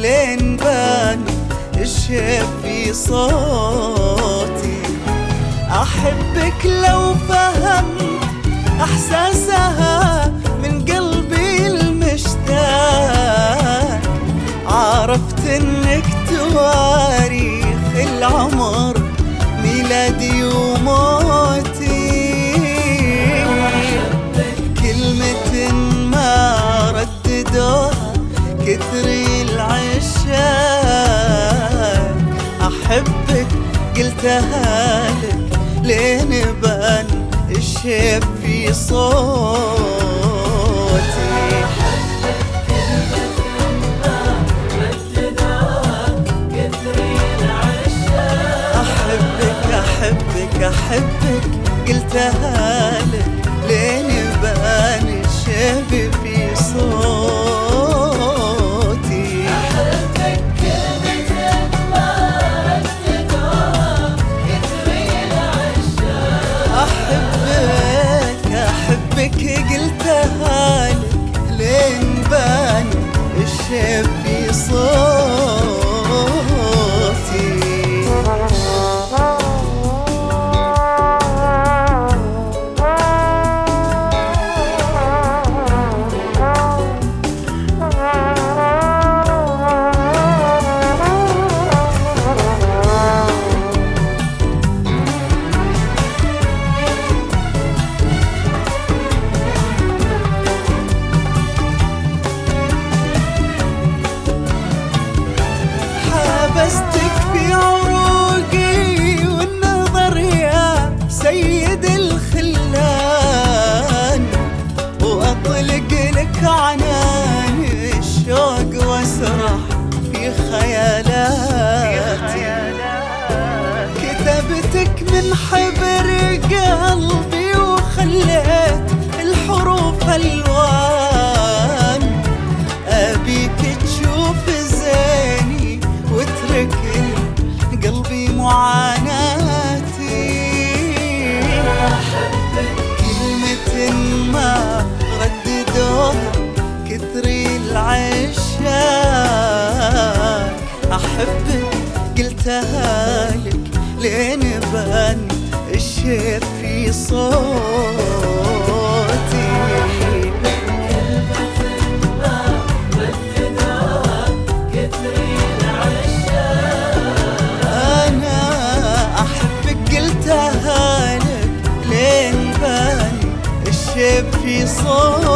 لين بان الشيب في صوتي. أحبك لو فهمت إحساسها من قلبي المشتاق، عرفت إنك تواريخ العمر ميلادي وموتي. كلمة ما رددوها كثري العشاق، أحبك قلتها لك لين بان الشيب في صوتي. أحبك قلتها لك لين بان الشيب في صوتي. أحبك كلمة ما رددوها كثري العشاق. أحبك قلتها لك لين بان الشيب في صوتي. حبستك في عروقي والنظر يا سيد الخلان، وأطلق لك عنان الشوق واسرح في خيالاتي. كتبتك من حبر قلبي وخليت الحروف ألوان، أبيك تشوف زيني واترك قلبي معاناتي. كلمة ما رددوها كثري العشاق، أحبك قلتها لك لين بان الشيب في صوتي. الشيب في صوتي.